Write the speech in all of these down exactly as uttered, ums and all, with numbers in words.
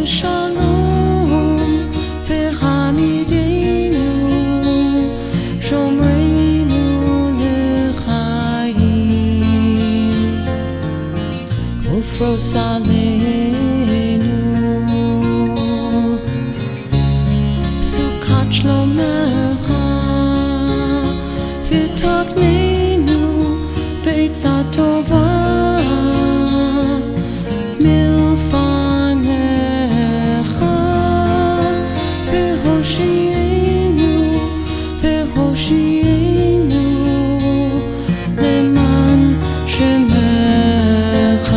ושלום והעמידנו שומרנו לחיים ופרוס עלינו סוכת שלומך ותקננו בעצה טובה מלפניך והושיענו והושיענו למען שמך.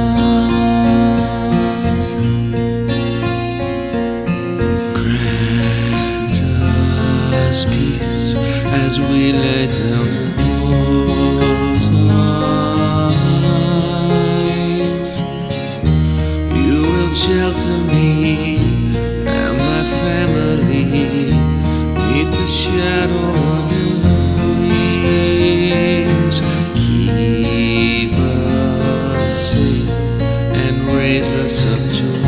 Grant us peace as we lay down the walls of eyes. You will shelter me and my family neath the shadow of your wings. Keep us safe and raise us up to